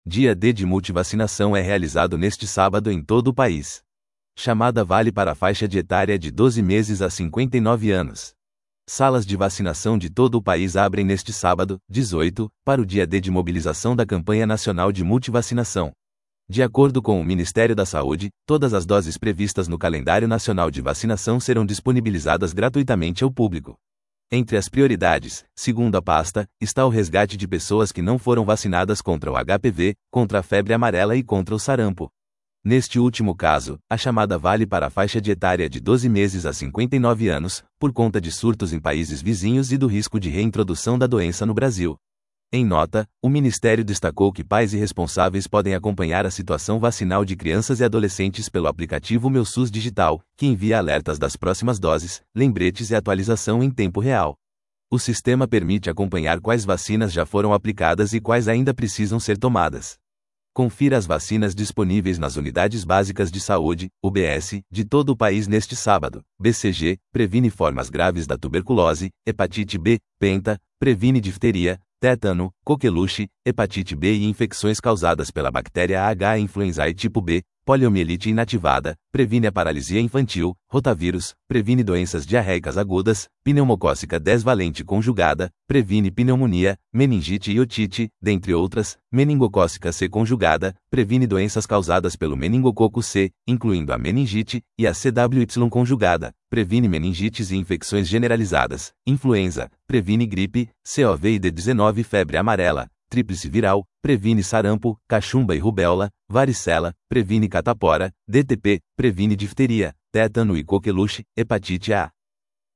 Dia D de multivacinação é realizado neste sábado em todo o país. Chamada vale para a faixa de etária de 12 meses a 59 anos. Salas de vacinação de todo o país abrem neste sábado, 18, para o dia D de mobilização da campanha nacional de multivacinação. De acordo com o Ministério da Saúde, todas as doses previstas no calendário nacional de vacinação serão disponibilizadas gratuitamente ao público. Entre as prioridades, segundo a pasta, está o resgate de pessoas que não foram vacinadas contra o HPV, contra a febre amarela e contra o sarampo. Neste último caso, a chamada vale para a faixa de etária de 12 meses a 59 anos, por conta de surtos em países vizinhos e do risco de reintrodução da doença no Brasil. Em nota, o Ministério destacou que pais e responsáveis podem acompanhar a situação vacinal de crianças e adolescentes pelo aplicativo Meu SUS Digital, que envia alertas das próximas doses, lembretes e atualização em tempo real. O sistema permite acompanhar quais vacinas já foram aplicadas e quais ainda precisam ser tomadas. Confira as vacinas disponíveis nas unidades básicas de saúde, UBS, de todo o país neste sábado. BCG, previne formas graves da tuberculose, hepatite B, penta, previne difteria, tétano, coqueluche, hepatite B e infecções causadas pela bactéria H. influenzae tipo B, poliomielite inativada, previne a paralisia infantil, rotavírus, previne doenças diarreicas agudas, pneumocócica desvalente conjugada, previne pneumonia, meningite e otite, dentre outras, meningocócica C conjugada, previne doenças causadas pelo meningococo C, incluindo a meningite, e a CWY conjugada, previne meningites e infecções generalizadas, influenza, previne gripe, COVID-19 febre amarela, tríplice viral, previne sarampo, cachumba e rubéola, varicela, previne catapora, DTP, previne difteria, tétano e coqueluche, hepatite A.